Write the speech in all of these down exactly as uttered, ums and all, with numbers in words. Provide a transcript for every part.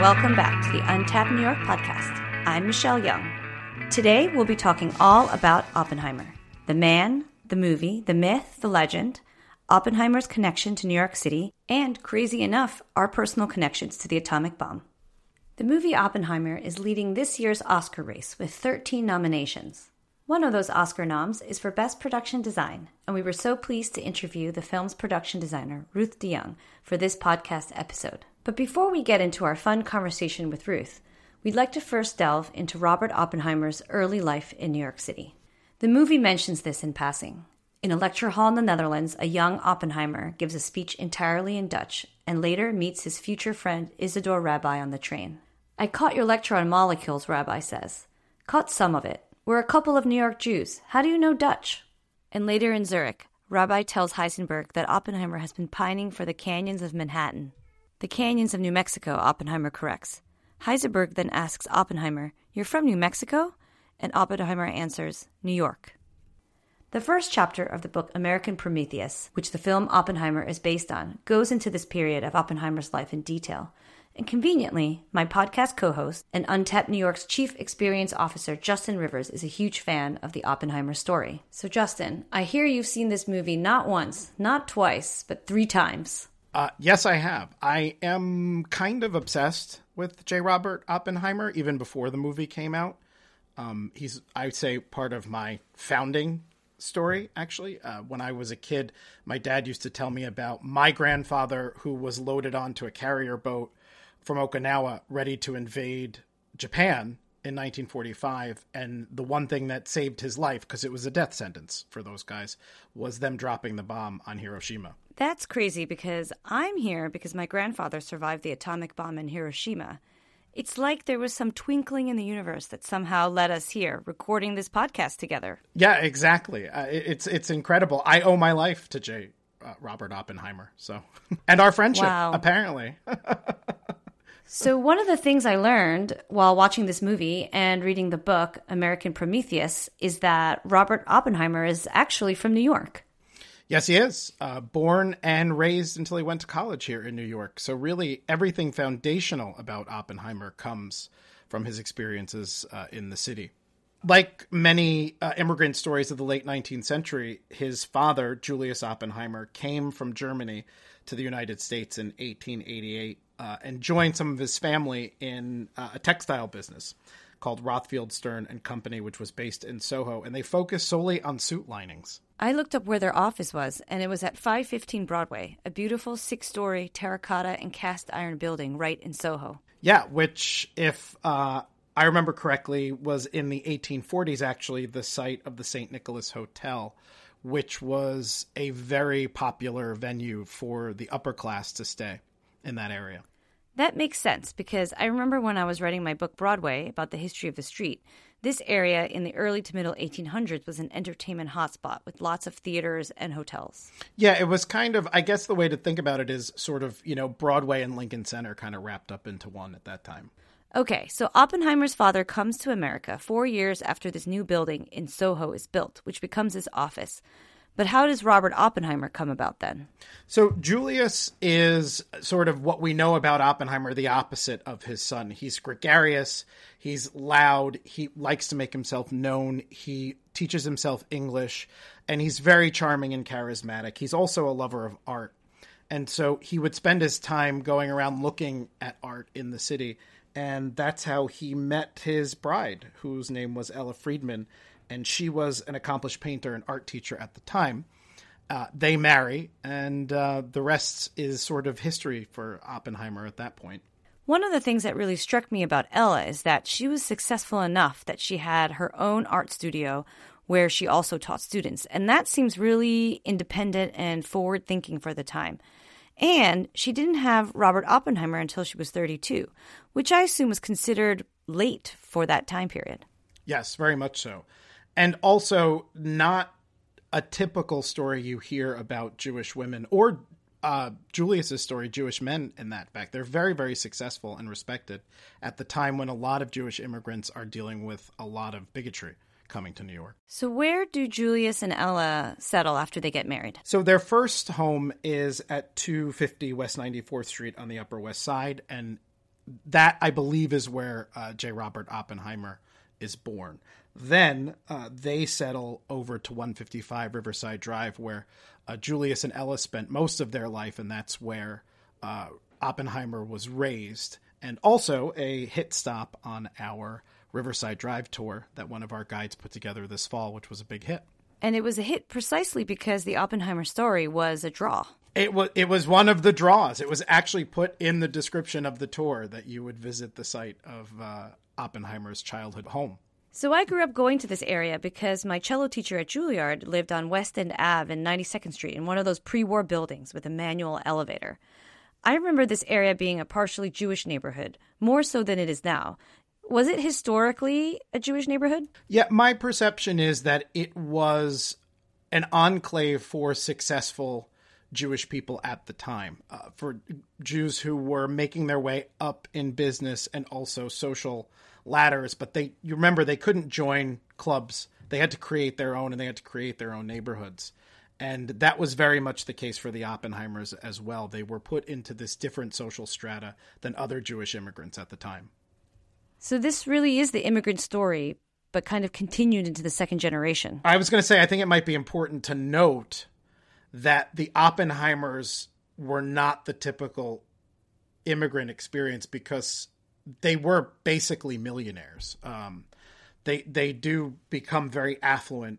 welcome back to the Untapped New York podcast. I'm Michelle Young. Today we'll be talking all about Oppenheimer. The man, the movie, the myth, the legend, Oppenheimer's connection to New York City, and, crazy enough, our personal connections to the atomic bomb. The movie Oppenheimer is leading this year's Oscar race with thirteen nominations. One of those Oscar noms is for Best Production Design, and we were so pleased to interview the film's production designer, Ruth DeYoung, for this podcast episode. But before we get into our fun conversation with Ruth, we'd like to first delve into Robert Oppenheimer's early life in New York City. The movie mentions this in passing. In a lecture hall in the Netherlands, a young Oppenheimer gives a speech entirely in Dutch and later meets his future friend Isidore Rabi on the train. "I caught your lecture on molecules," Rabi says. "Caught some of it. We're a couple of New York Jews. How do you know Dutch?" And later in Zurich, Rabi tells Heisenberg that Oppenheimer has been pining for the canyons of Manhattan. "The canyons of New Mexico," Oppenheimer corrects. Heisenberg then asks Oppenheimer, "You're from New Mexico?" And Oppenheimer answers, "New York." The first chapter of the book American Prometheus, which the film Oppenheimer is based on, goes into this period of Oppenheimer's life in detail. And conveniently, my podcast co-host and Untapped New York's Chief Experience Officer, Justin Rivers, is a huge fan of the Oppenheimer story. So Justin, I hear you've seen this movie not once, not twice, but three times. Uh, yes, I have. I am kind of obsessed with J. Robert Oppenheimer, even before the movie came out. Um, he's, I would say, part of my founding story, actually. Uh, when I was a kid, my dad used to tell me about my grandfather who was loaded onto a carrier boat from Okinawa ready to invade Japan in nineteen forty-five. And the one thing that saved his life, because it was a death sentence for those guys, was them dropping the bomb on Hiroshima. That's crazy because I'm here because my grandfather survived the atomic bomb in Hiroshima. It's like there was some twinkling in the universe that somehow led us here, recording this podcast together. Yeah, exactly. Uh, it's it's incredible. I owe my life to J. Uh, Robert Oppenheimer. So, and our friendship, wow. Apparently. So one of the things I learned while watching this movie and reading the book American Prometheus is that Robert Oppenheimer is actually from New York. Yes, he is. Uh, born and raised until he went to college here in New York. So really everything foundational about Oppenheimer comes from his experiences uh, in the city. Like many uh, immigrant stories of the late nineteenth century, his father, Julius Oppenheimer, came from Germany to the United States in eighteen eighty-eight uh, and joined some of his family in uh, a textile business called Rothfield Stern and Company, which was based in Soho, and they focused solely on suit linings. I looked up where their office was, and it was at five fifteen Broadway, a beautiful six-story terracotta and cast iron building right in Soho. Yeah, which, if uh, I remember correctly, was in the eighteen forties, actually, the site of the Saint Nicholas Hotel, which was a very popular venue for the upper class to stay in that area. That makes sense, because I remember when I was writing my book Broadway about the history of the street, this area in the early to middle eighteen hundreds was an entertainment hotspot with lots of theaters and hotels. Yeah, it was kind of, I guess the way to think about it is sort of, you know, Broadway and Lincoln Center kind of wrapped up into one at that time. Okay, so Oppenheimer's father comes to America four years after this new building in Soho is built, which becomes his office. But how does Robert Oppenheimer come about then? So Julius is sort of what we know about Oppenheimer, the opposite of his son. He's gregarious, he's loud, he likes to make himself known, he teaches himself English, and he's very charming and charismatic. He's also a lover of art. And so he would spend his time going around looking at art in the city. And that's how he met his bride, whose name was Ella Friedman. And she was an accomplished painter and art teacher at the time. Uh, they marry, and uh, the rest is sort of history for Oppenheimer at that point. One of the things that really struck me about Ella is that she was successful enough that she had her own art studio where she also taught students. And that seems really independent and forward-thinking for the time. And she didn't have Robert Oppenheimer until she was thirty-two, which I assume was considered late for that time period. Yes, very much so. And also not a typical story you hear about Jewish women or uh, Julius's story, Jewish men in that fact. They're very, very successful and respected at the time when a lot of Jewish immigrants are dealing with a lot of bigotry coming to New York. So where do Julius and Ella settle after they get married? So their first home is at two fifty West ninety-fourth Street on the Upper West Side, and that, I believe, is where uh, J. Robert Oppenheimer is born. Then uh, they settle over to one fifty-five Riverside Drive, where uh, Julius and Ella spent most of their life, and that's where uh, Oppenheimer was raised, and also a hit stop on our Riverside Drive tour that one of our guides put together this fall, which was a big hit. And it was a hit precisely because the Oppenheimer story was a draw. It was it was one of the draws. It was actually put in the description of the tour that you would visit the site of uh, Oppenheimer's childhood home. So I grew up going to this area because my cello teacher at Juilliard lived on West End Avenue and ninety-second Street in one of those pre-war buildings with a manual elevator. I remember this area being a partially Jewish neighborhood, more so than it is now. Was it historically a Jewish neighborhood? Yeah, my perception is that it was an enclave for successful Jewish people at the time, uh, for Jews who were making their way up in business and also social ladders. But they, you remember, they couldn't join clubs. They had to create their own, and they had to create their own neighborhoods. And that was very much the case for the Oppenheimers as well. They were put into this different social strata than other Jewish immigrants at the time. So this really is the immigrant story, but kind of continued into the second generation. I was going to say, I think it might be important to note that the Oppenheimers were not the typical immigrant experience because they were basically millionaires. Um, they they do become very affluent,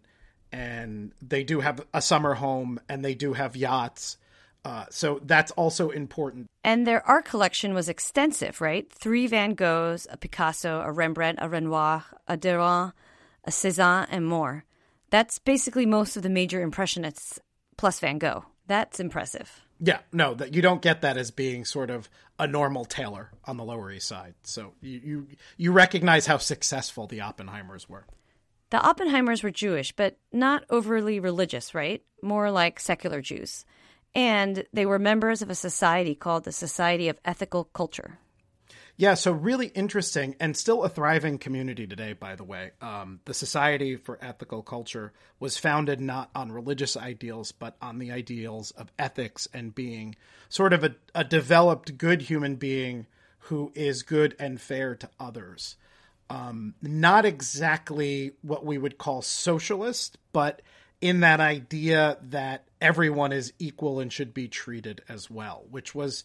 and they do have a summer home, and they do have yachts. Uh, so that's also important. And their art collection was extensive, right? Three Van Goghs, a Picasso, a Rembrandt, a Renoir, a Derain, a Cézanne, and more. That's basically most of the major Impressionists plus Van Gogh. That's impressive. Yeah, no, that you don't get that as being sort of a normal tailor on the Lower East Side. So you, you you recognize how successful the Oppenheimers were. The Oppenheimers were Jewish, but not overly religious, right? More like secular Jews. And they were members of a society called the Society of Ethical Culture. Yeah, so really interesting, and still a thriving community today, by the way. Um, the Society for Ethical Culture was founded not on religious ideals, but on the ideals of ethics and being sort of a, a developed good human being who is good and fair to others. Um, not exactly what we would call socialist, but in that idea that everyone is equal and should be treated as well, which was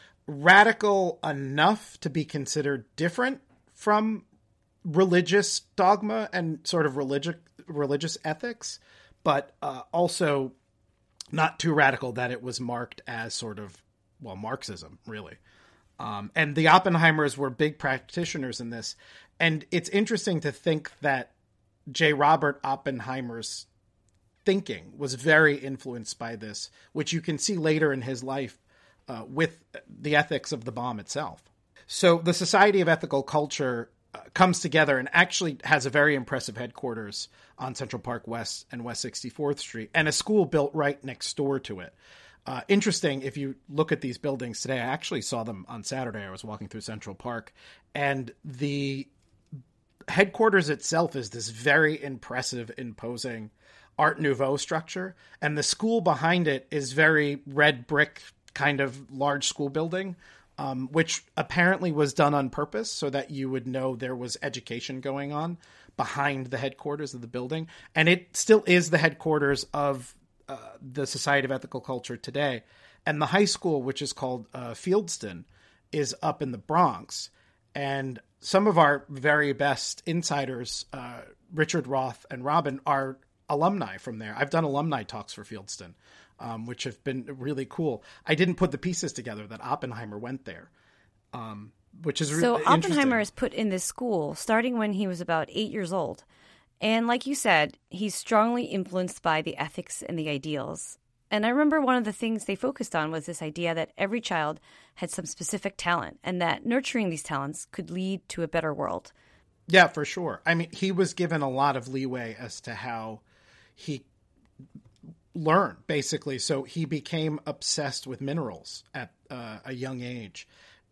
radical enough to be considered different from religious dogma and sort of religious religious ethics, but uh, also not too radical that it was marked as sort of, well, Marxism, really. Um, and the Oppenheimers were big practitioners in this. And it's interesting to think that J. Robert Oppenheimer's thinking was very influenced by this, which you can see later in his life uh, with the ethics of the bomb itself. So the Society of Ethical Culture uh, comes together and actually has a very impressive headquarters on Central Park West and West sixty-fourth Street, and a school built right next door to it. Uh, interesting, if you look at these buildings today, I actually saw them on Saturday. I was walking through Central Park, and the headquarters itself is this very impressive, imposing Art Nouveau structure, and the school behind it is very red brick kind of large school building, um, which apparently was done on purpose so that you would know there was education going on behind the headquarters of the building. And it still is the headquarters of uh, the Society of Ethical Culture today. And the high school, which is called uh, Fieldston, is up in the Bronx. And some of our very best insiders, uh, Richard Roth and Robin, are alumni from there. I've done alumni talks for Fieldston, um, which have been really cool. I didn't put the pieces together that Oppenheimer went there, um, which is really so interesting. Oppenheimer is put in this school starting when he was about eight years old. And like you said, he's strongly influenced by the ethics and the ideals. And I remember one of the things they focused on was this idea that every child had some specific talent and that nurturing these talents could lead to a better world. Yeah, for sure. I mean, he was given a lot of leeway as to how he learned, basically. So he became obsessed with minerals at uh, a young age.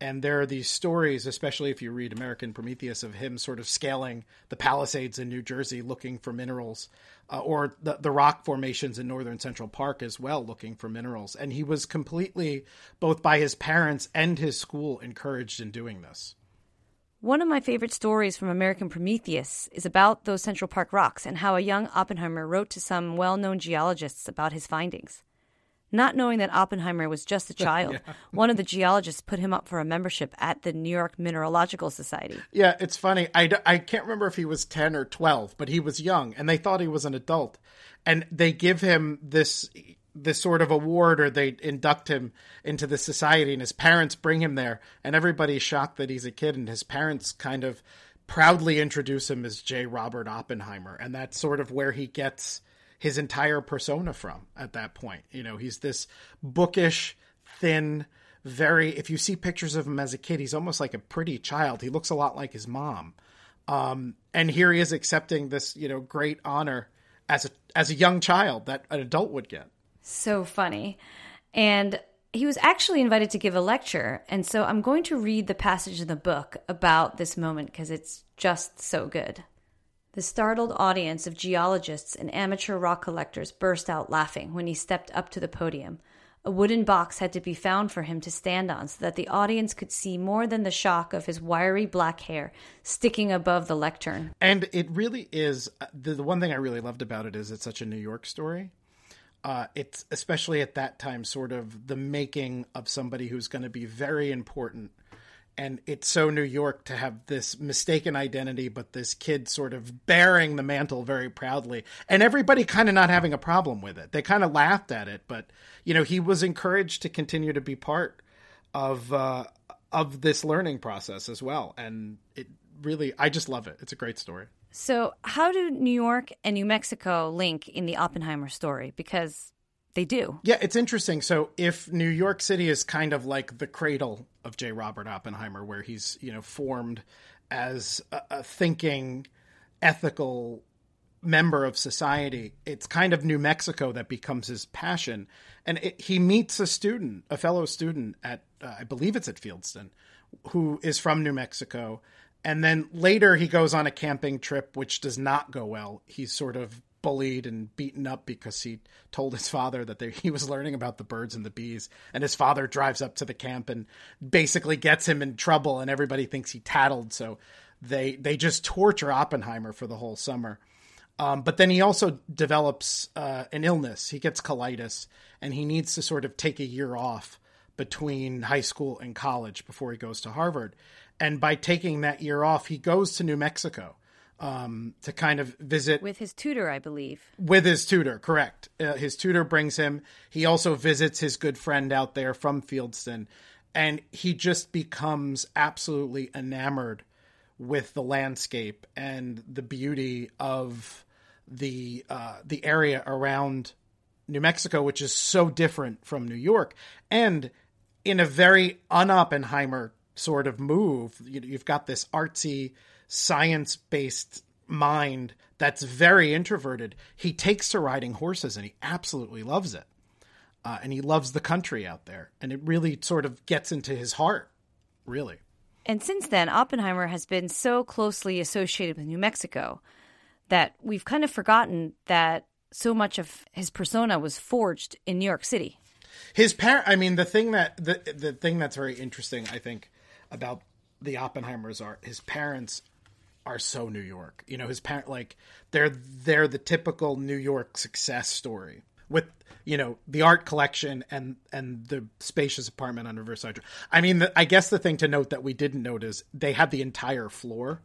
And there are these stories, especially if you read American Prometheus, of him sort of scaling the Palisades in New Jersey looking for minerals, uh, or the, the rock formations in northern Central Park as well, looking for minerals. And he was completely, both by his parents and his school, encouraged in doing this. One of my favorite stories from American Prometheus is about those Central Park rocks and how a young Oppenheimer wrote to some well-known geologists about his findings. Not knowing that Oppenheimer was just a child, yeah. One of the geologists put him up for a membership at the New York Mineralogical Society. Yeah, it's funny. I, I can't remember if he was ten or twelve, but he was young, and they thought he was an adult. And they give him this this sort of award, or they induct him into the society, and his parents bring him there, and everybody's shocked that he's a kid, and his parents kind of proudly introduce him as J. Robert Oppenheimer, and that's sort of where he gets his entire persona from at that point. You know, he's this bookish, thin, very, if you see pictures of him as a kid, he's almost like a pretty child. He looks a lot like his mom. Um, and here he is accepting this, you know, great honor as a, as a young child that an adult would get. So funny. And he was actually invited to give a lecture. And so I'm going to read the passage in the book about this moment because it's just so good. The startled audience of geologists and amateur rock collectors burst out laughing when he stepped up to the podium. A wooden box had to be found for him to stand on so that the audience could see more than the shock of his wiry black hair sticking above the lectern. And it really is, the, the one thing I really loved about it is it's such a New York story. Uh, it's especially at that time sort of the making of somebody who's going to be very important. And it's so New York to have this mistaken identity, but this kid sort of bearing the mantle very proudly, and everybody kind of not having a problem with it. They kind of laughed at it, but you know, he was encouraged to continue to be part of uh, of this learning process as well. And it really, I just love it. It's a great story. So how do New York and New Mexico link in the Oppenheimer story? Because they do. Yeah, it's interesting. So if New York City is kind of like the cradle of J. Robert Oppenheimer, where he's, you know, formed as a, a thinking, ethical member of society, it's kind of New Mexico that becomes his passion. And it, he meets a student, a fellow student at, uh, I believe it's at Fieldston, who is from New Mexico. And then later he goes on a camping trip, which does not go well. He's sort of bullied and beaten up because he told his father that they, he was learning about the birds and the bees, and his father drives up to the camp and basically gets him in trouble, and everybody thinks he tattled. So they, they just torture Oppenheimer for the whole summer. Um, but then he also develops uh, an illness. He gets colitis, and he needs to sort of take a year off between high school and college before he goes to Harvard. And by taking that year off, he goes to New Mexico um, to kind of visit. With his tutor, I believe. With his tutor, correct. Uh, his tutor brings him. He also visits his good friend out there from Fieldston. And he just becomes absolutely enamored with the landscape and the beauty of the uh, the area around New Mexico, which is so different from New York. And in a very un-Oppenheimer sort of move, you've got this artsy, science-based mind that's very introverted. He takes to riding horses, and he absolutely loves it. Uh, and he loves the country out there. And it really sort of gets into his heart, really. And since then, Oppenheimer has been so closely associated with New Mexico that we've kind of forgotten that so much of his persona was forged in New York City. His parent, I mean, the thing that the the thing that's very interesting, I think, about the Oppenheimers are his parents are so New York. You know, his parent, like they're they're the typical New York success story with, you know, the art collection and and the spacious apartment on Riverside Drive. I mean, the, I guess the thing to note that we didn't note is they had the entire floor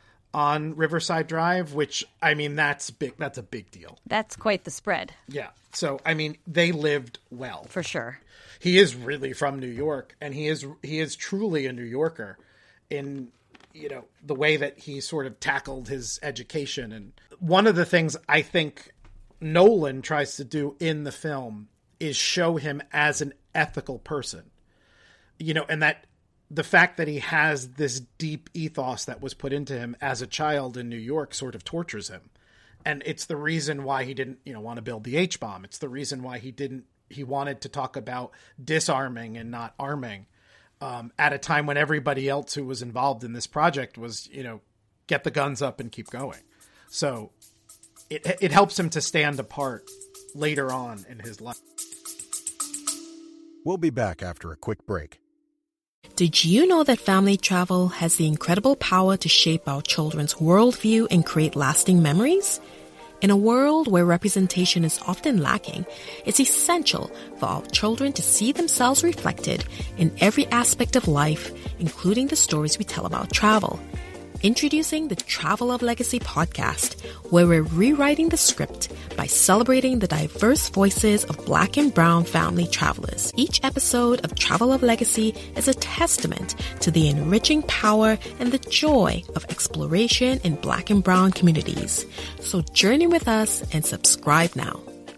on Riverside Drive, which, I mean, that's big. That's a big deal. That's quite the spread. Yeah. So, I mean, they lived well. For sure. He is really from New York, and he is he is truly a New Yorker in, you know, the way that he sort of tackled his education. And one of the things I think Nolan tries to do in the film is show him as an ethical person, you know, and that the fact that he has this deep ethos that was put into him as a child in New York sort of tortures him. And it's the reason why he didn't, you know, want to build the H-bomb. It's the reason why he didn't, he wanted to talk about disarming and not arming. um, at a time when everybody else who was involved in this project was, you know, get the guns up and keep going. So it it helps him to stand apart later on in his life. We'll be back after a quick break. Did you know that family travel has the incredible power to shape our children's worldview and create lasting memories? In a world where representation is often lacking, it's essential for our children to see themselves reflected in every aspect of life, including the stories we tell about travel. Introducing the Travel of Legacy podcast, where we're rewriting the script by celebrating the diverse voices of Black and Brown family travelers. Each episode of Travel of Legacy is a testament to the enriching power and the joy of exploration in Black and Brown communities. So journey with us and subscribe now.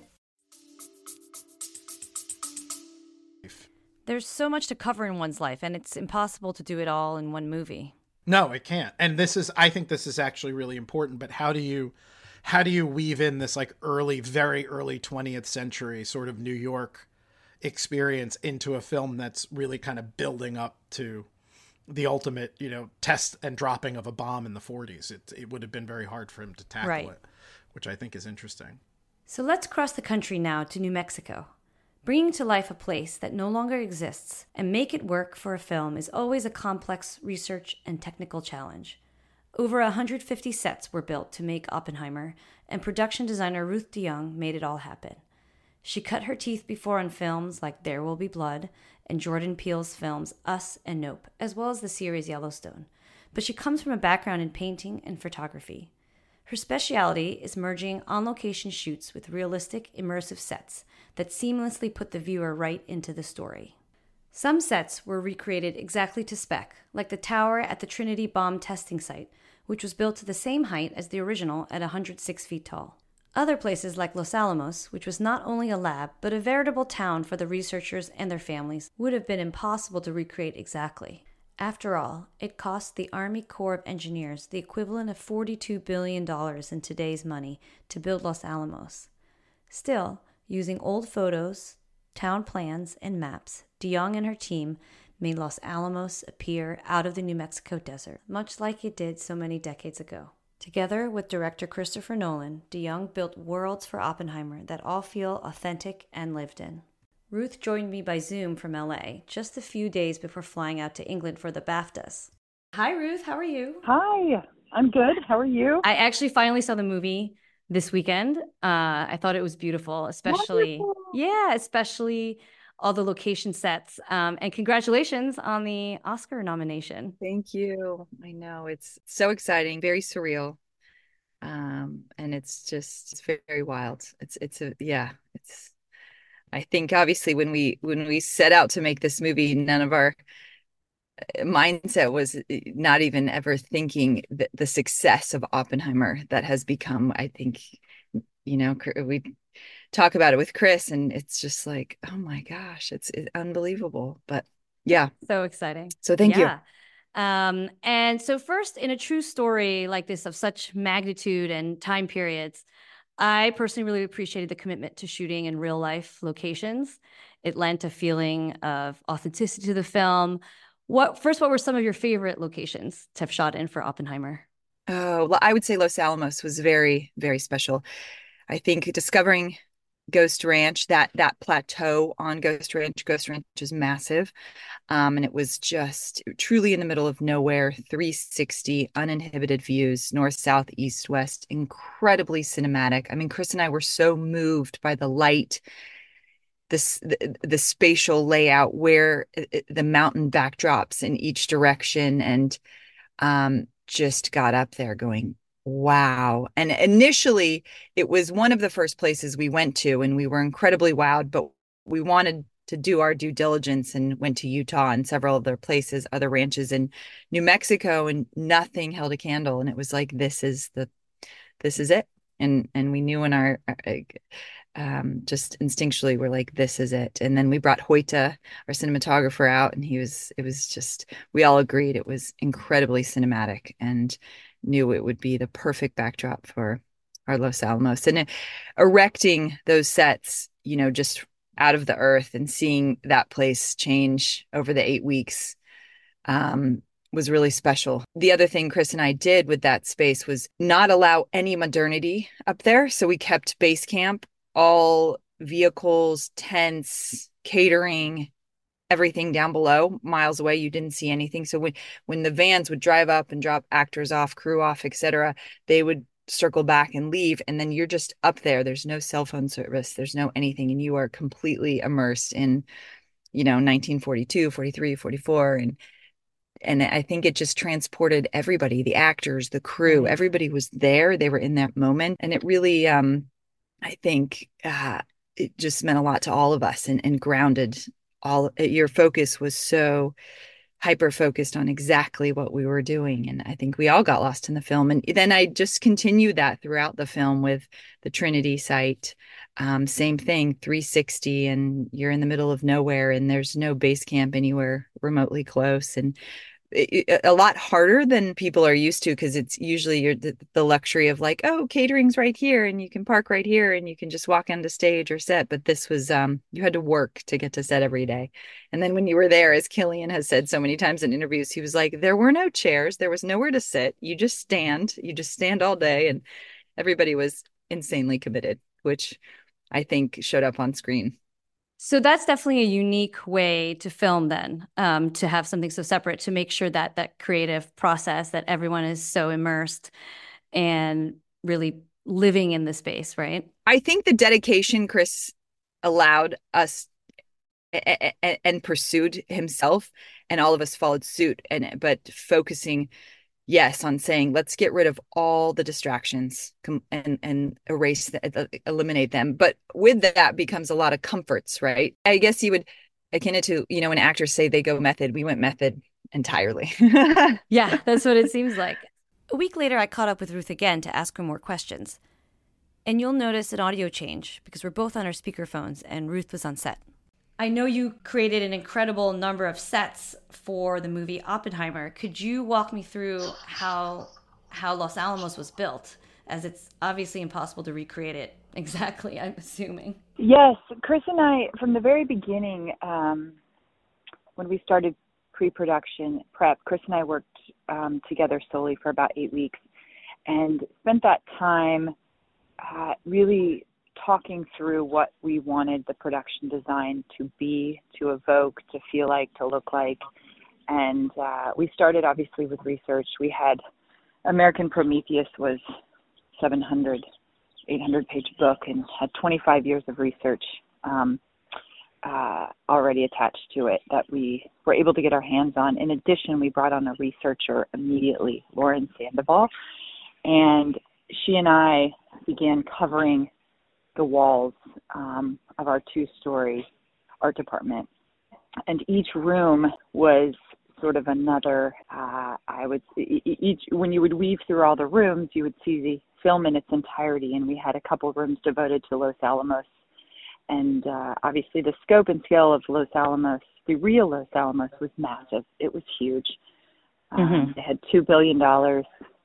There's so much to cover in one's life, and it's impossible to do it all in one movie. No, it can't. And this is, I think this is actually really important, but how do you, how do you weave in this like early, very early twentieth century sort of New York experience into a film that's really kind of building up to the ultimate, you know, test and dropping of a bomb in the forties? It, it would have been very hard for him to tackle right. it, which I think is interesting. So let's cross the country now to New Mexico. Bringing to life a place that no longer exists and make it work for a film is always a complex research and technical challenge. Over one hundred fifty sets were built to make Oppenheimer, and production designer Ruth DeYoung made it all happen. She cut her teeth before on films like There Will Be Blood and Jordan Peele's films Us and Nope, as well as the series Yellowstone. But she comes from a background in painting and photography. Her specialty is merging on-location shoots with realistic, immersive sets that seamlessly put the viewer right into the story. Some sets were recreated exactly to spec, like the tower at the Trinity bomb testing site, which was built to the same height as the original at one hundred six feet tall. Other places like Los Alamos, which was not only a lab, but a veritable town for the researchers and their families, would have been impossible to recreate exactly. After all, it cost the Army Corps of Engineers the equivalent of forty-two billion dollars in today's money to build Los Alamos. Still, using old photos, town plans, and maps, DeYoung and her team made Los Alamos appear out of the New Mexico desert, much like it did so many decades ago. Together with director Christopher Nolan, DeYoung built worlds for Oppenheimer that all feel authentic and lived in. Ruth joined me by Zoom from L A just a few days before flying out to England for the BAFTAs. Hi, Ruth. How are you? Hi. I'm good. How are you? I actually finally saw the movie this weekend. Uh, I thought it was beautiful, especially, Wonderful. yeah, especially all the location sets. Um, and congratulations on the Oscar nomination. Thank you. I know it's so exciting, very surreal. Um, and it's just, it's very, very wild. It's, it's a, yeah, it's, I think obviously when we, when we set out to make this movie, none of our mindset was not even ever thinking that the success of Oppenheimer that has become. I think, you know, we talk about it with Chris and it's just like, oh my gosh, it's, it's unbelievable. But yeah. So exciting. So thank yeah. you. Um, and so first, in a true story like this of such magnitude and time periods, I personally really appreciated the commitment to shooting in real life locations. It lent a feeling of authenticity to the film. What first, what were some of your favorite locations to have shot in for Oppenheimer? Oh, well, I would say Los Alamos was very, very special. I think discovering Ghost Ranch, that that plateau on Ghost Ranch, Ghost Ranch is massive. Um, and it was just truly in the middle of nowhere, three sixty uninhibited views, north, south, east, west, incredibly cinematic. I mean, Chris and I were so moved by the light, this the, the spatial layout, where the mountain backdrops in each direction, and um, just got up there going, wow. And initially, it was one of the first places we went to, and we were incredibly wowed, but we wanted to do our due diligence and went to Utah and several other places, other ranches in New Mexico, and nothing held a candle. And it was like, this is the, this is it. And, and we knew in our, um, just instinctually, we're like, this is it. And then we brought Hoyta, our cinematographer, out, and he was, it was just, we all agreed it was incredibly cinematic and knew it would be the perfect backdrop for our Los Alamos. And erecting those sets, you know, just out of the earth, and seeing that place change over the eight weeks um, was really special. The other thing Chris and I did with that space was not allow any modernity up there. So we kept base camp, all vehicles, tents, catering, everything down below, miles away. You didn't see anything. So when, when the vans would drive up and drop actors off, crew off, et cetera, they would circle back and leave. And then you're just up there. There's no cell phone service. There's no anything. And you are completely immersed in, you know, nineteen forty-two, forty-three, forty-four. And, and I think it just transported everybody, the actors, the crew, everybody was there. They were in that moment. And it really, um, I think, uh, it just meant a lot to all of us, and, and grounded all. Your focus was so hyper focused on exactly what we were doing. And I think we all got lost in the film. And then I just continued that throughout the film with the Trinity site. Um, same thing, three sixty, and you're in the middle of nowhere, and there's no base camp anywhere remotely close. And it, a lot harder than people are used to, because it's usually you're the, the luxury of like, oh, catering's right here, and you can park right here, and you can just walk onto stage or set. But this was, um, you had to work to get to set every day. And then when you were there, as Killian has said so many times in interviews, he was like, there were no chairs, there was nowhere to sit. You just stand, you just stand all day. And everybody was insanely committed, which I think showed up on screen. So that's definitely a unique way to film then, um, to have something so separate, to make sure that that creative process, that everyone is so immersed and really living in the space, right? I think the dedication Chris allowed us and, and pursued himself, and all of us followed suit. And but focusing, yes, on saying, let's get rid of all the distractions and and erase, the, eliminate them. But with that becomes a lot of comforts, right? I guess you would akin it to, you know, when actors say they go method, we went method entirely. Yeah, that's what it seems like. A week later, I caught up with Ruth again to ask her more questions. And you'll notice an audio change because we're both on our speakerphones and Ruth was on set. I know you created an incredible number of sets for the movie Oppenheimer. Could you walk me through how how Los Alamos was built, as it's obviously impossible to recreate it exactly, I'm assuming? Yes, Chris and I, from the very beginning, um, when we started pre-production prep, Chris and I worked um, together solely for about eight weeks and spent that time uh, really talking through what we wanted the production design to be, to evoke, to feel like, to look like. And uh, we started obviously with research. We had American Prometheus was seven hundred, eight hundred page book and had twenty-five years of research um, uh, already attached to it that we were able to get our hands on. In addition, we brought on a researcher immediately, Lauren Sandoval, and she and I began covering the walls um, of our two-story art department. And each room was sort of another, uh, I would, each, when you would weave through all the rooms, you would see the film in its entirety. And we had a couple rooms devoted to Los Alamos. And uh, obviously the scope and scale of Los Alamos, the real Los Alamos, was massive. It was huge. Um, mm-hmm. They had two billion dollars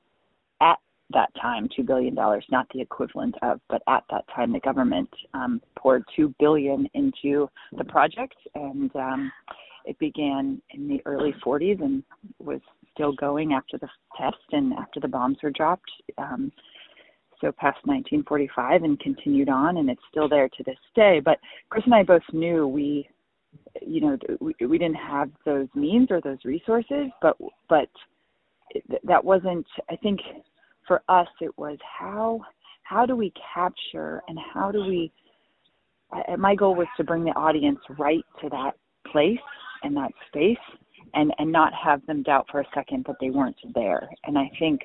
at that time, two billion dollars, not the equivalent of, but at that time, the government um, poured two billion dollars into the project, and um, it began in the early forties and was still going after the test and after the bombs were dropped, um, so past nineteen forty-five, and continued on, and it's still there to this day. But Chris and I both knew we, you know, we, we didn't have those means or those resources, but but that wasn't, I think, for us, it was how how do we capture and how do we, I, my goal was to bring the audience right to that place and that space and, and not have them doubt for a second that they weren't there. And I think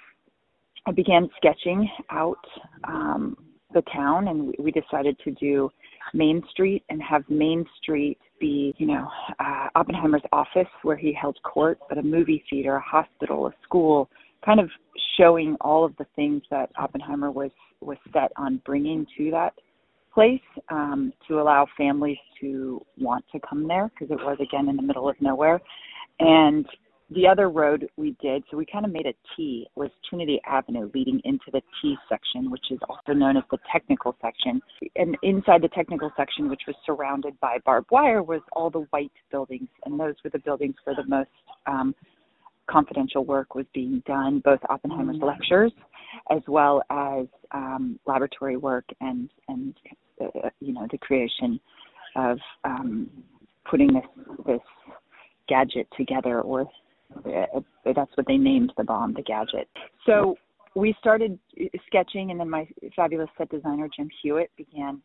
I began sketching out um, the town, and we decided to do Main Street and have Main Street be, you know, uh, Oppenheimer's office where he held court, but a movie theater, a hospital, a school, kind of showing all of the things that Oppenheimer was, was set on bringing to that place, um, to allow families to want to come there, because it was, again, in the middle of nowhere. And the other road we did, so we kind of made a T, was Trinity Avenue leading into the T section, which is also known as the technical section. And inside the technical section, which was surrounded by barbed wire, was all the white buildings. And those were the buildings where the most um, confidential work was being done, both Oppenheimer's mm-hmm. lectures as well as um, laboratory work and, and uh, you know, the creation of um, putting this this gadget together, or uh, that's what they named the bomb, the gadget. So we started sketching, and then my fabulous set designer, Jim Hewitt, began,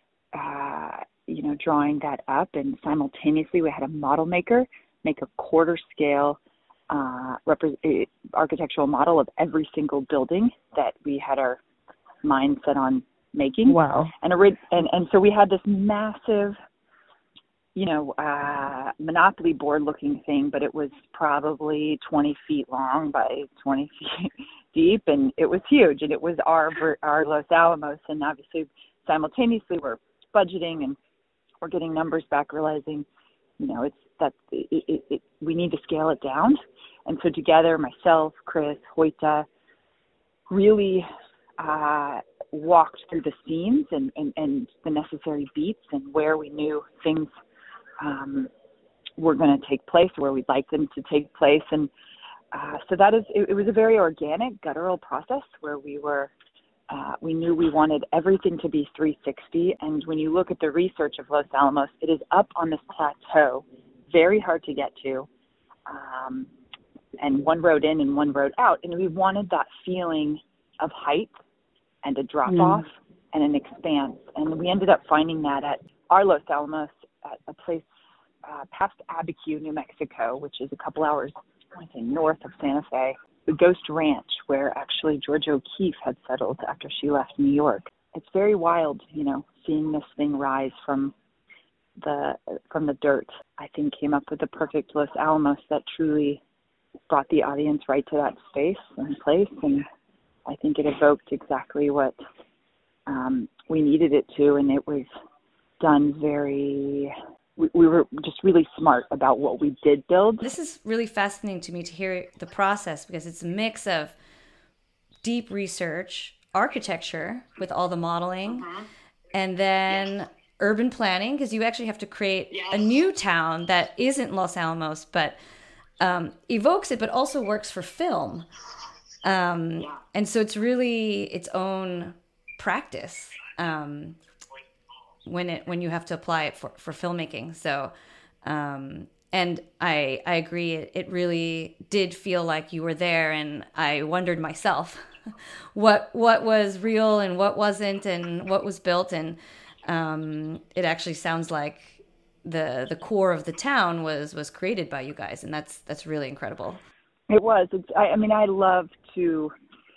uh, you know, drawing that up. And simultaneously, we had a model maker make a quarter scale uh, rep- architectural model of every single building that we had our mind set on making. Wow. And, a, and, and so we had this massive, you know, uh, Monopoly board looking thing, but it was probably twenty feet long by twenty feet deep, and it was huge, and it was our, our Los Alamos. And obviously simultaneously we're budgeting and we're getting numbers back, realizing, you know, it's that it, it, it, we need to scale it down. And so together, myself, Chris, Hoyta, really uh, walked through the scenes and, and, and the necessary beats and where we knew things um, were going to take place, where we'd like them to take place. And uh, so that is, it, it was a very organic, guttural process where we were, uh, we knew we wanted everything to be three sixty. And when you look at the research of Los Alamos, it is up on this plateau, very hard to get to, um, and one road in and one road out. And we wanted that feeling of height and a drop off mm. and an expanse. And we ended up finding that at our Los Alamos, at a place uh, past Abiquiu, New Mexico, which is a couple hours, I want to say, north of Santa Fe, the Ghost Ranch, where actually Georgia O'Keeffe had settled after she left New York. It's very wild, you know, seeing this thing rise from the from the dirt. I think came up with the perfect Los Alamos that truly brought the audience right to that space and place, and I think it evoked exactly what um, we needed it to, and it was done very, we, we were just really smart about what we did build. This is really fascinating to me to hear the process, because it's a mix of deep research, architecture with all the modeling, uh-huh. and then yes. urban planning, because you actually have to create yes. a new town that isn't Los Alamos, but um, evokes it, but also works for film. Um, yeah. And so it's really its own practice um, when it when you have to apply it for, for filmmaking. So, um, and I I agree, it, it really did feel like you were there, and I wondered myself what what was real and what wasn't, and what was built, and um, it actually sounds like the the core of the town was was created by you guys, and that's that's really incredible. It was. It's, I, I mean, I love to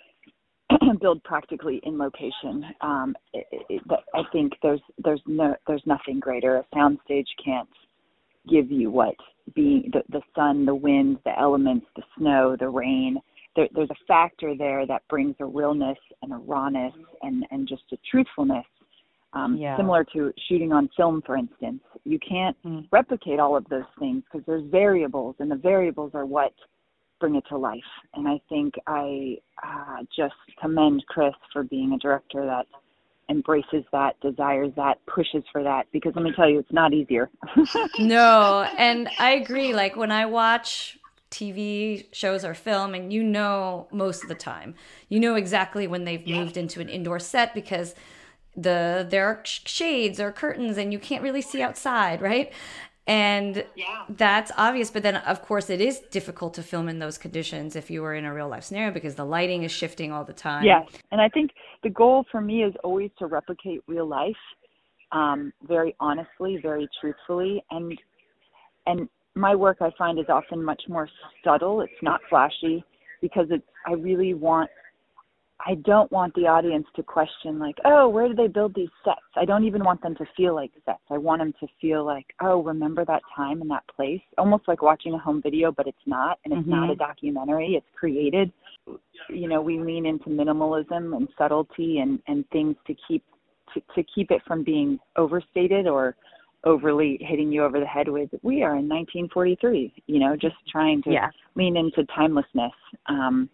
build practically in location. Um, it, it, I think there's there's no there's nothing greater. A soundstage can't give you what being the, the sun, the wind, the elements, the snow, the rain. There, there's a factor there that brings a realness and a rawness and, and just a truthfulness. Um, yeah. Similar to shooting on film, for instance. You can't mm. replicate all of those things because there's variables, and the variables are what bring it to life. And I think I uh, just commend Chris for being a director that embraces that, desires that, pushes for that, because let me tell you, it's not easier. No, and I agree. Like when I watch T V shows or film, and you know most of the time, you know exactly when they've yeah. moved into an indoor set because the there are shades or curtains and you can't really see outside, right? And yeah. that's obvious, but then of course it is difficult to film in those conditions if you were in a real life scenario because the lighting is shifting all the time. Yes, and I think the goal for me is always to replicate real life, um, very honestly, very truthfully, and and my work I find is often much more subtle. It's not flashy because it's I really want. I don't want the audience to question like, oh, where did they build these sets? I don't even want them to feel like sets. I want them to feel like, oh, remember that time and that place? Almost like watching a home video, but it's not. And it's mm-hmm. not a documentary. It's created. You know, we lean into minimalism and subtlety and, and things to keep to, to keep it from being overstated or overly hitting you over the head with, we are in nineteen forty-three, you know, just trying to Yeah. lean into timelessness. Um,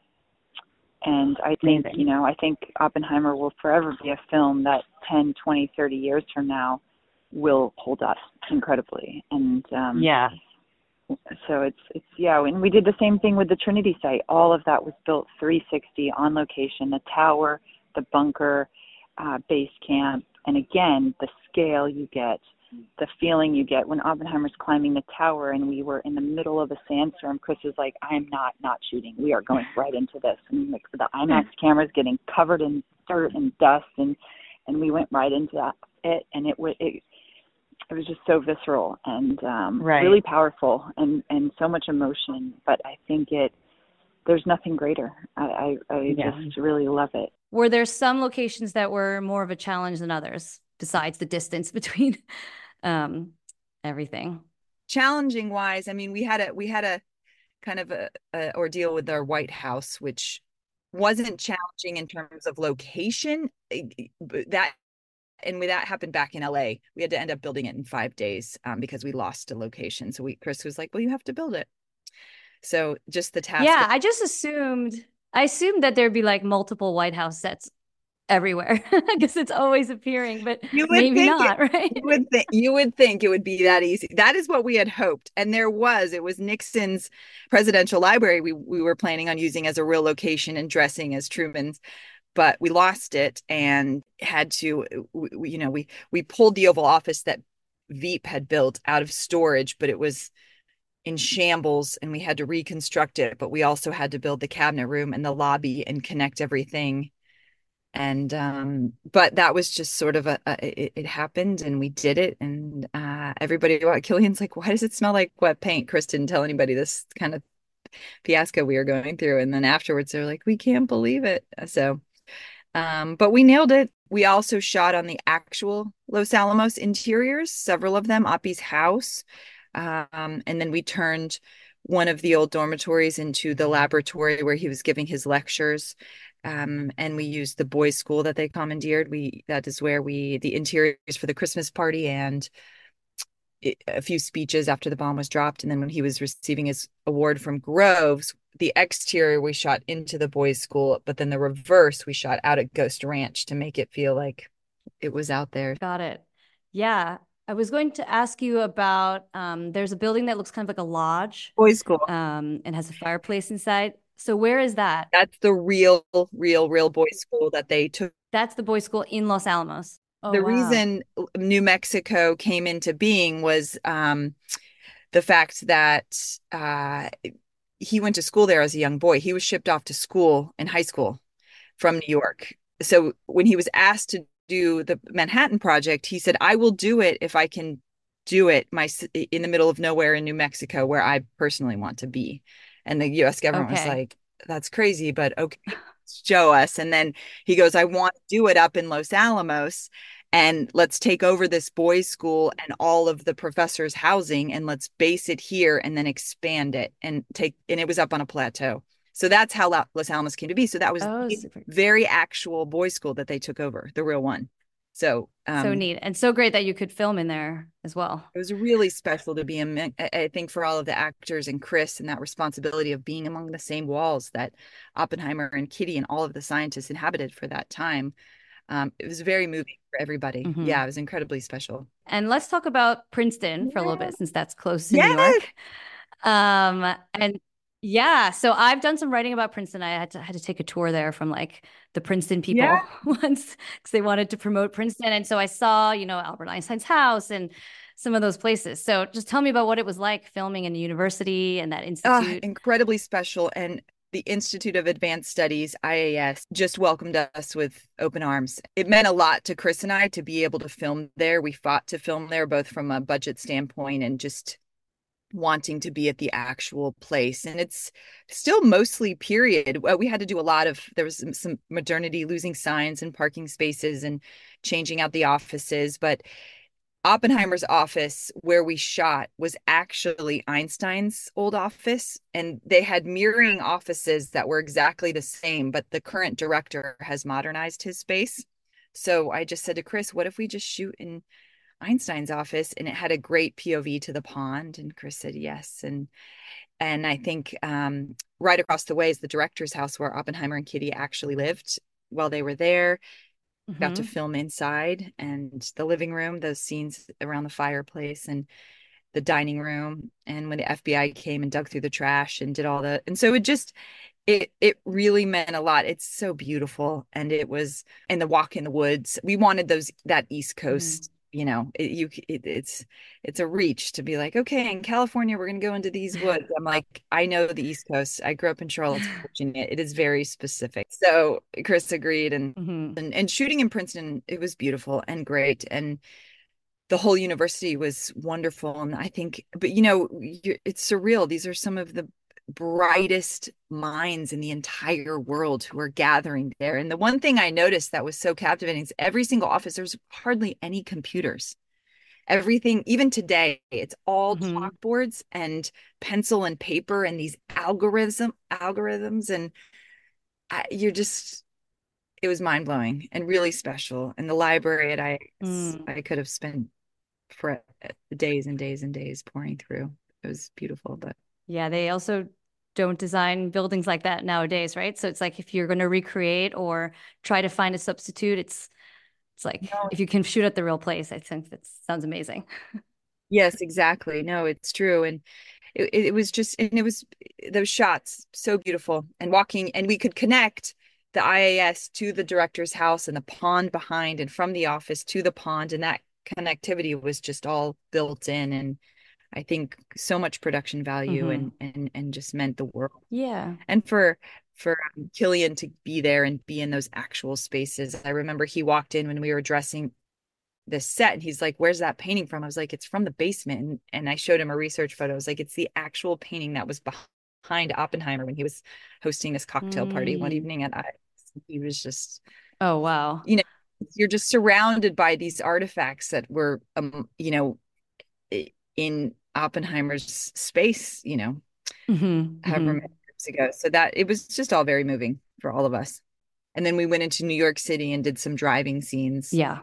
and I think, Amazing. you know, I think Oppenheimer will forever be a film that ten, twenty, thirty years from now will hold up incredibly. And um, Yeah. so it's, it's, yeah, and we did the same thing with the Trinity site. All of that was built three sixty on location, the tower, the bunker, uh, base camp. And again, the scale you get, the feeling you get when Oppenheimer's climbing the tower and we were in the middle of a sandstorm. Chris was like, I'm not not shooting. We are going right into this. And like the IMAX camera's getting covered in dirt and dust, and and we went right into that it and it was it, it was just so visceral and um Right. really powerful and and so much emotion. But I think it there's nothing greater. I I, I Yeah. just really love it. Were there some locations that were more of a challenge than others, besides the distance between um, everything? Challenging wise, I mean, we had a we had a kind of a, a ordeal with our White House, which wasn't challenging in terms of location. But that and when that happened back in L A, we had to end up building it in five days um, because we lost a location. So we Chris was like, "Well, you have to build it." So just the task. Yeah, of- I just assumed I assumed that there'd be like multiple White House sets everywhere because it's always appearing, but You would maybe think not, right? You would think you would think it would be that easy. That is what we had hoped, and there was. It was Nixon's presidential library. We we were planning on using as a real location and dressing as Truman's, but we lost it and had to. We, you know, we we pulled the Oval Office that Veep had built out of storage, but it was in shambles, and we had to reconstruct it. But we also had to build the cabinet room and the lobby and connect everything. And um but that was just sort of a, a it, it happened and we did it. And uh everybody, well, Killian's like, why does it smell like wet paint? Chris didn't tell anybody this kind of fiasco we were going through, and then afterwards they're like, we can't believe it. So um but we nailed it. We also shot on the actual Los Alamos interiors, several of them, Oppie's house, um and then we turned one of the old dormitories into the laboratory where he was giving his lectures. Um, and we used the boys' school that they commandeered. We that is where we the interiors for the Christmas party and it, a few speeches after the bomb was dropped. And then when he was receiving his award from Groves, the exterior we shot into the boys' school, but then the reverse we shot out at Ghost Ranch to make it feel like it was out there. Got it. Yeah. I was going to ask you about um, there's a building that looks kind of like a lodge Boys' school. um, and has a fireplace inside. So where is that? That's the real, real, real boys' school that they took. That's the boys' school in Los Alamos. Oh, The wow. reason New Mexico came into being was um, the fact that uh, he went to school there as a young boy. He was shipped off to school in high school from New York. So when he was asked to do the Manhattan Project, he said, I will do it if I can do it my in the middle of nowhere in New Mexico, where I personally want to be. And the U S government Okay. was like, that's crazy, but okay, show us. And then he goes, I want to do it up in Los Alamos, and let's take over this boys' school and all of the professors' housing, and let's base it here and then expand it and take, and it was up on a plateau. So that's how Los Alamos came to be. So that was Oh, the super. very actual boys' school that they took over, the real one. So um, So neat. And so great that you could film in there as well. it was really special to be in, I think, for all of the actors and Chris, and that responsibility of being among the same walls that Oppenheimer and Kitty and all of the scientists inhabited for that time. Um, it was very moving for everybody. Mhm. Yeah, it was incredibly special. And let's talk about Princeton for a little Yeah. bit, since that's close to Yes. New York. Um, and yeah, so I've done some writing about Princeton. I had to had to take a tour there from like the Princeton people Yeah. once because they wanted to promote Princeton. And so I saw, you know, Albert Einstein's house and some of those places. So just tell me about what it was like filming in the university and that Ah, institute. incredibly special. And the Institute of Advanced Studies, I A S, just welcomed us with open arms. It meant a lot to Chris and I to be able to film there. We fought to film there, both from a budget standpoint and just wanting to be at the actual place. And it's still mostly period. Well, we had to do a lot of, there was some, some modernity, losing signs and parking spaces and changing out the offices. But Oppenheimer's office, where we shot, was actually Einstein's old office, and they had mirroring offices that were exactly the same, but the current director has modernized his space. So I just said to Chris, what if we just shoot in Einstein's office, and it had a great P O V to the pond. And Chris said yes. And and I think um, right across the way is the director's house where Oppenheimer and Kitty actually lived while they were there. Mm-hmm. Got to film inside, and the living room, those scenes around the fireplace and the dining room. And when the F B I came and dug through the trash and did all the, and so it just, it it really meant a lot. It's so beautiful. And it was, and the walk in the woods, we wanted those, that East Coast, mm-hmm. you know, it, you, it, it's, it's a reach to be like, okay, in California, we're going to go into these woods. I'm like, I know the East Coast. I grew up in Charlotte, Virginia. It is very specific. So Chris agreed. And, mm-hmm. and, and shooting in Princeton, it was beautiful and great. And the whole university was wonderful. And I think, but you know, it's surreal. These are some of the brightest minds in the entire world who are gathering there. And the one thing I noticed that was so captivating is every single office, there's hardly any computers. Everything, even today, it's all mm-hmm. chalkboards and pencil and paper and these algorithm algorithms. And I, you're just, it was mind blowing and really special. And the library at I, mm. I could have spent for days and days and days pouring through. It was beautiful. But yeah, they also don't design buildings like that nowadays, right? So it's like if you're going to recreate or try to find a substitute, it's it's like no. if you can shoot at the real place, I think that sounds amazing. Yes, exactly. No, it's true. And it, it was just, and it was those shots so beautiful, and walking, and we could connect the I A S to the director's house and the pond behind, and from the office to the pond, and that connectivity was just all built in. And I think so much production value, mm-hmm. and and and just meant the world. Yeah. And for for um, Killian to be there and be in those actual spaces. I remember he walked in when we were dressing the set, and he's like, "Where's that painting from?" I was like, "It's from the basement." And, and I showed him a research photo. I was like, "It's the actual painting that was behind Oppenheimer when he was hosting this cocktail mm. party one evening at I." He was just, oh wow, you know, you're just surrounded by these artifacts that were, um, you know, in Oppenheimer's space, you know, mm-hmm, however mm-hmm. many years ago. So that it was just all very moving for all of us. And then we went into New York City and did some driving scenes. Yeah.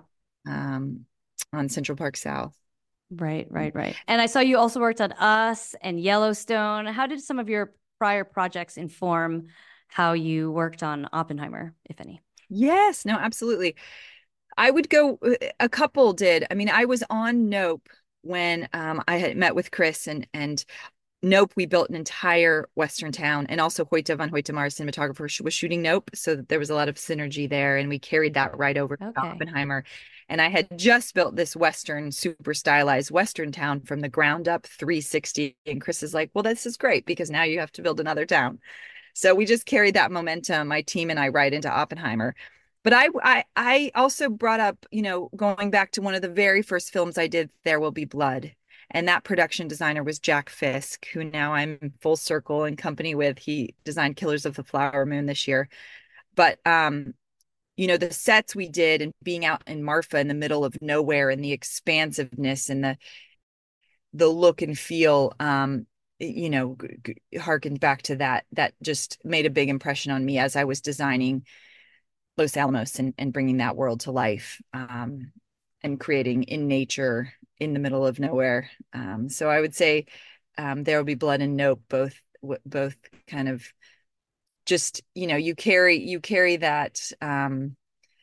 Um, on Central Park South. Right, right, right. And I saw you also worked on Us and Yellowstone. How did some of your prior projects inform how you worked on Oppenheimer, if any? Yes, no, absolutely. I would go, a couple did. I mean, I was on Nope when um, I had met with Chris, and and Nope, we built an entire Western town, and also Hoyte van Hoytema, cinematographer, was shooting Nope. So there was a lot of synergy there, and we carried that right over okay. to Oppenheimer. And I had just built this Western, super stylized Western town from the ground up, three sixty. And Chris is like, well, this is great because now you have to build another town. So we just carried that momentum, my team and I, right into Oppenheimer. But I, I, I also brought up, you know, going back to one of the very first films I did, There Will Be Blood. And that production designer was Jack Fisk, who now I'm full circle in company with. He designed Killers of the Flower Moon this year. But, um, you know, the sets we did, and being out in Marfa in the middle of nowhere, and the expansiveness and the the look and feel, um, you know, g- g- harkened back to that. That just made a big impression on me as I was designing Los Alamos and, and bringing that world to life, um, and creating in nature in the middle of nowhere. Um, so I would say um, There Will Be Blood and Nope, both both kind of just, you know, you carry you carry that um,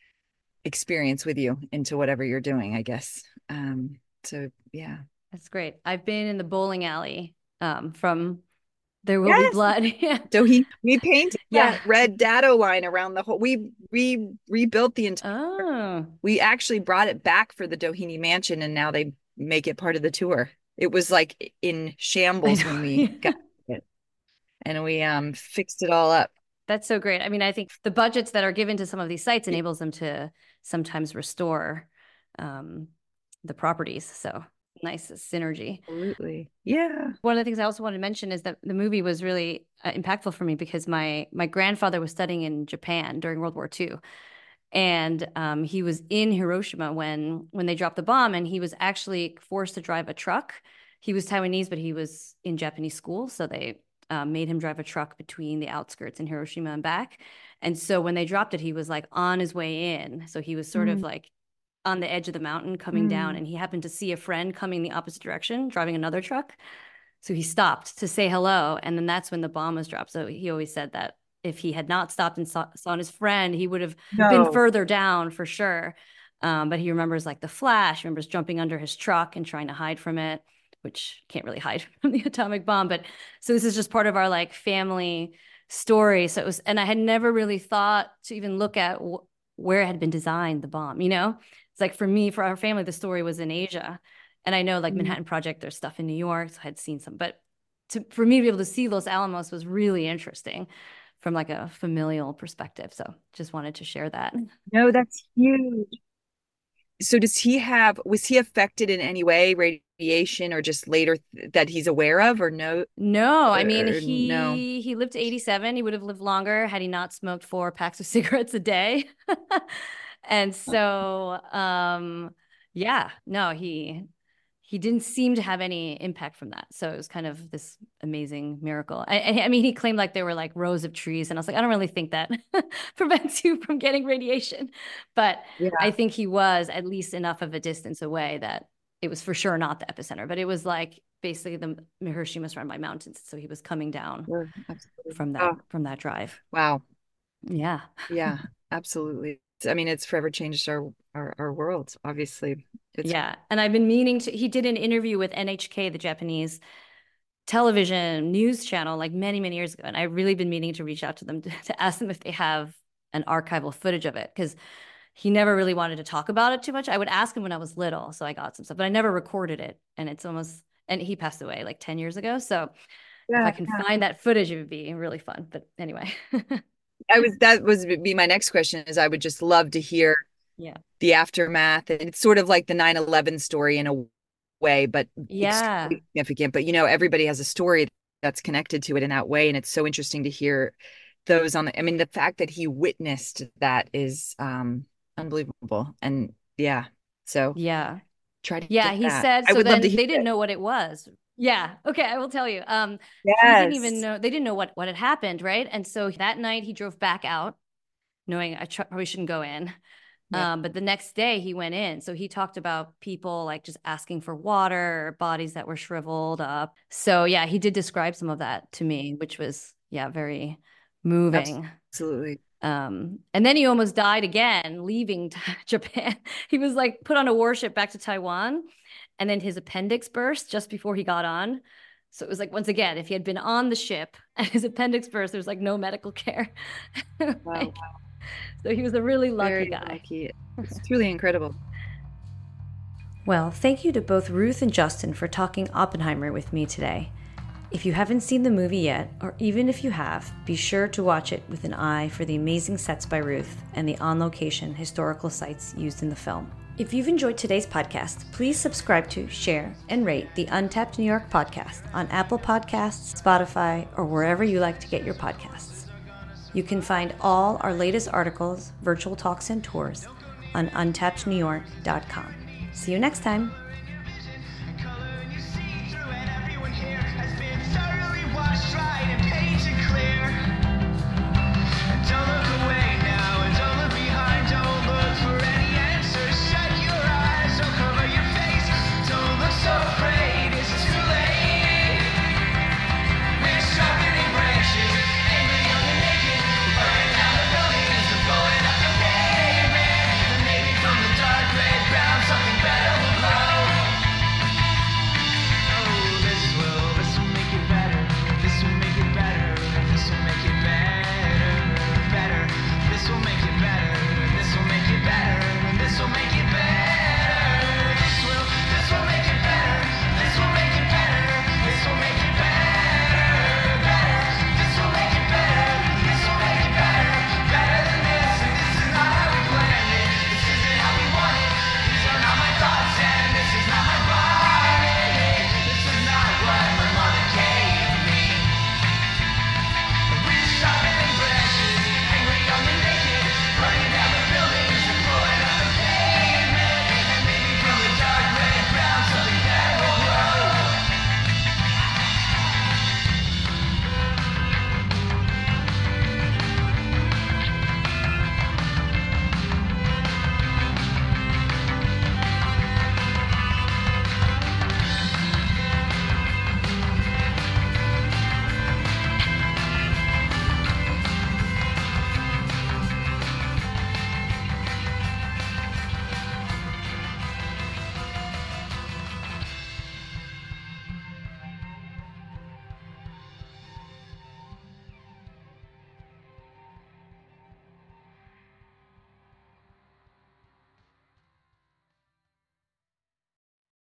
experience with you into whatever you're doing, I guess. Um, so yeah, that's great. I've been in the bowling alley um, from There Will yes. Be Blood. Yeah. So he we painted yeah. that red dado line around the whole. We we rebuilt the entire. Oh. We actually brought it back for the Doheny Mansion, and now they make it part of the tour. It was like in shambles when we got it, and we um fixed it all up. That's so great. I mean, I think the budgets that are given to some of these sites enables them to sometimes restore um, the properties. So nice synergy. Absolutely. Yeah. One of the things I also wanted to mention is that the movie was really uh, impactful for me because my my grandfather was studying in Japan during World War Two. And um, he was in Hiroshima when when they dropped the bomb, and he was actually forced to drive a truck. He was Taiwanese, but he was in Japanese school, so they um, made him drive a truck between the outskirts in Hiroshima and back. And so when they dropped it, he was like on his way in. So he was sort mm. of like on the edge of the mountain coming Mm. down, and he happened to see a friend coming the opposite direction, driving another truck. So he stopped to say hello, and then that's when the bomb was dropped. So he always said that if he had not stopped and saw, saw his friend, he would have been No. further down for sure. Um, but he remembers like the flash, remembers jumping under his truck and trying to hide from it, which can't really hide from the atomic bomb. But so this is just part of our like family story. So it was, and I had never really thought to even look at wh- where it had been designed, the bomb, you know? It's like for me, for our family, the story was in Asia. And I know like Mhm. Manhattan Project, there's stuff in New York, so I had seen some, but to, for me to be able to see Los Alamos was really interesting from like a familial perspective. So just wanted to share that. No, that's huge. So does he have, was he affected in any way, radiation or just later th- that he's aware of, or no? No, I mean, Or he no. he lived to eighty-seven. He would have lived longer had he not smoked four packs of cigarettes a day. And so, um, yeah, no, he he didn't seem to have any impact from that. So it was kind of this amazing miracle. I, I I mean, he claimed like there were like rows of trees, and I was like, I don't really think that prevents you from getting radiation. But Yeah. I think he was at least enough of a distance away that it was for sure not the epicenter. But it was like basically the Hiroshima surrounded by mountains, so he was coming down Sure, absolutely. from that Oh, from that drive. wow. Yeah. Yeah, absolutely. I mean, it's forever changed our our, our world, obviously. It's Yeah. And I've been meaning to, he did an interview with N H K, the Japanese television news channel, like many, many years ago. And I've really been meaning to reach out to them to, to ask them if they have an archival footage of it, because he never really wanted to talk about it too much. I would ask him when I was little, so I got some stuff, but I never recorded it. And it's almost, and he passed away like ten years ago. So if yeah, I can yeah. find that footage, it would be really fun. But anyway. I was that was be my next question is I would just love to hear Yeah. the aftermath. And it's sort of like the nine eleven story in a way, but Yeah. extremely significant. But you know, everybody has a story that's connected to it in that way. And it's so interesting to hear those on the, I mean, the fact that he witnessed that is um unbelievable. And yeah, so Yeah. try to Yeah, get he that. said I so. would Then love to they hear didn't it. know what it was. Yeah. Okay, I will tell you. Um, he Yes. didn't even know. They didn't know what what had happened, right? And so that night he drove back out, knowing I tr- probably shouldn't go in. Yeah. Um, but the next day he went in. So he talked about people like just asking for water, or bodies that were shriveled up. So yeah, he did describe some of that to me, which was yeah very moving. Absolutely. Um, and then he almost died again, leaving Japan. He was like put on a warship back to Taiwan, and then his appendix burst just before he got on. So it was like, once again, if he had been on the ship and his appendix burst, there's like no medical care. Wow. Like, so he was a really lucky Very guy. lucky. It's truly incredible. Well, thank you to both Ruth and Justin for talking Oppenheimer with me today. If you haven't seen the movie yet, or even if you have, be sure to watch it with an eye for the amazing sets by Ruth and the on-location historical sites used in the film. If you've enjoyed today's podcast, please subscribe to, share, and rate the Untapped New York podcast on Apple Podcasts, Spotify, or wherever you like to get your podcasts. You can find all our latest articles, virtual talks, and tours on untapped new york dot com. See you next time.